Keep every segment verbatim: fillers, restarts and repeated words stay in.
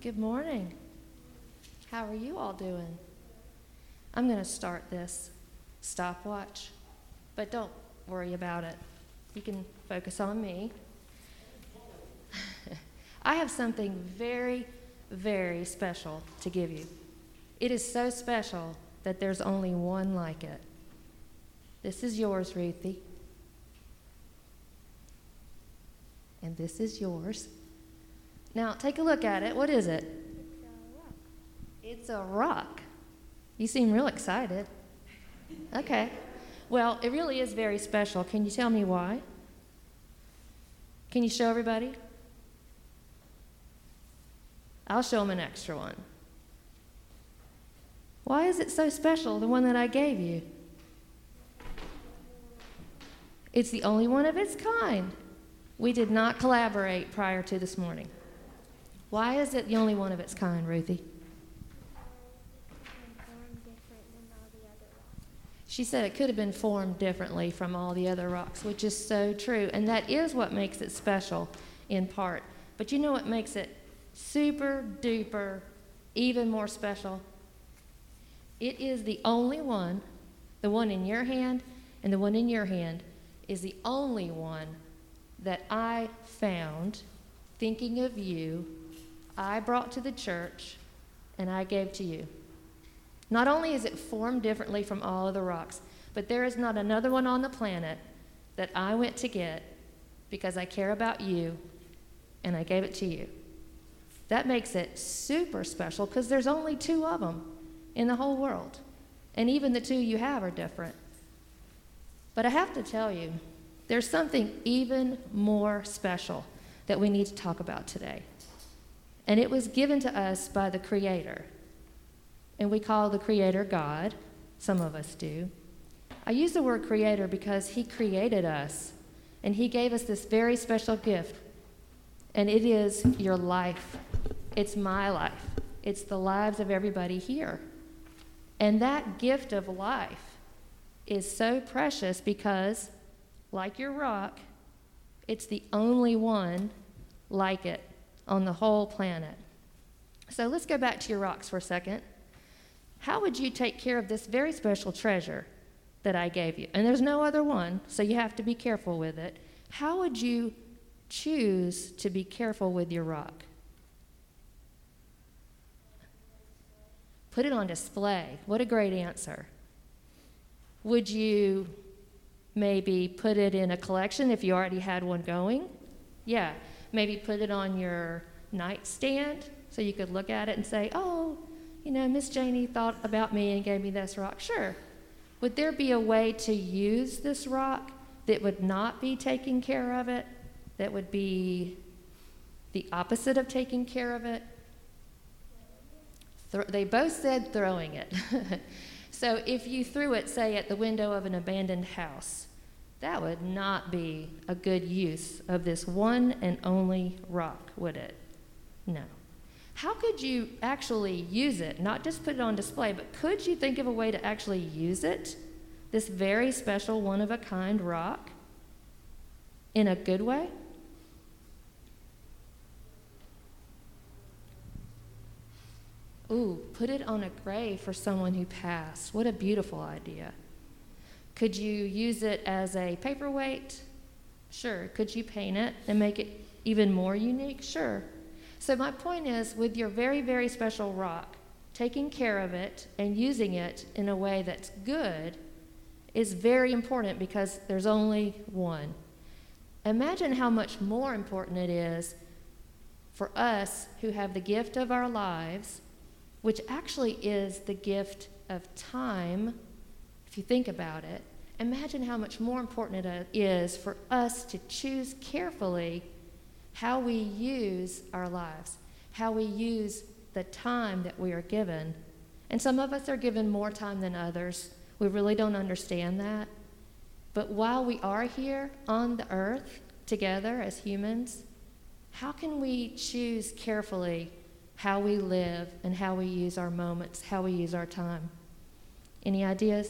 Good morning. How are you all doing? I'm going to start this stopwatch, but don't worry about it. You can focus on me. I have something very, very special to give you. It is so special that there's only one like it. This is yours, Ruthie. And this is yours. Now, take a look at it. What is it? It's a rock. You seem real excited. Okay. Well, it really is very special. Can you tell me why? Can you show everybody? I'll show them an extra one. Why is it so special, the one that I gave you? It's the only one of its kind. We did not collaborate prior to this morning. Why is it the only one of its kind, Ruthie? She said it could have been formed differently from all the other rocks, which is so true. And that is what makes it special in part. But you know what makes it super duper, even more special? It is the only one, the one in your hand and the one in your hand, is the only one that I found, thinking of you, I brought to the church, and I gave to you. Not only is it formed differently from all of the rocks, but there is not another one on the planet that I went to get because I care about you, and I gave it to you. That makes it super special because there's only two of them in the whole world, and even the two you have are different. But I have to tell you, there's something even more special that we need to talk about today. And it was given to us by the Creator. And we call the Creator God. Some of us do. I use the word Creator because He created us. And He gave us this very special gift. And it is your life. It's my life. It's the lives of everybody here. And that gift of life is so precious because, like your rock, it's the only one like it on the whole planet. So let's go back to your rocks for a second. How would you take care of this very special treasure that I gave you? And there's no other one, so you have to be careful with it. How would you choose to be careful with your rock? Put it on display. What a great answer. Would you maybe put it in a collection if you already had one going? Yeah. Maybe put it on your nightstand so you could look at it and say, oh, you know, Miss Janie thought about me and gave me this rock. Sure. Would there be a way to use this rock that would not be taking care of it, that would be the opposite of taking care of it? Th- they both said throwing it. So if you threw it, say, at the window of an abandoned house, that would not be a good use of this one and only rock, would it? No. How could you actually use it? Not just put it on display, but could you think of a way to actually use it, this very special one-of-a-kind rock, in a good way? Ooh, put it on a grave for someone who passed. What a beautiful idea. Could you use it as a paperweight? Sure. Could you paint it and make it even more unique? Sure. So my point is, with your very, very special rock, taking care of it and using it in a way that's good is very important because there's only one. Imagine how much more important it is for us who have the gift of our lives, which actually is the gift of time. If you think about it, imagine how much more important it is for us to choose carefully how we use our lives, how we use the time that we are given. And some of us are given more time than others. We really don't understand that. But while we are here on the earth together as humans, how can we choose carefully how we live and how we use our moments, how we use our time? Any ideas?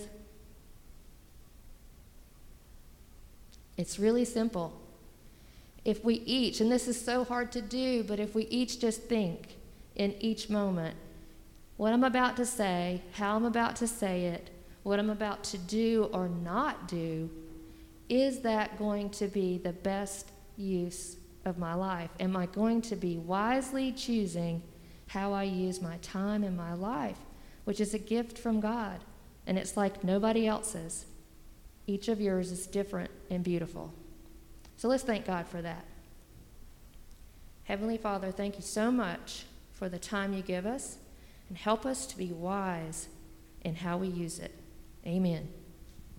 It's really simple. If we each, and this is so hard to do, but if we each just think in each moment. What I'm about to say, how I'm about to say it, what I'm about to do or not do, is that going to be the best use of my life? Am I going to be wisely choosing how I use my time and my life, which is a gift from God, and it's like nobody else's. Each of yours is different and beautiful. So let's thank God for that. Heavenly Father, thank you so much for the time you give us, and help us to be wise in how we use it. Amen.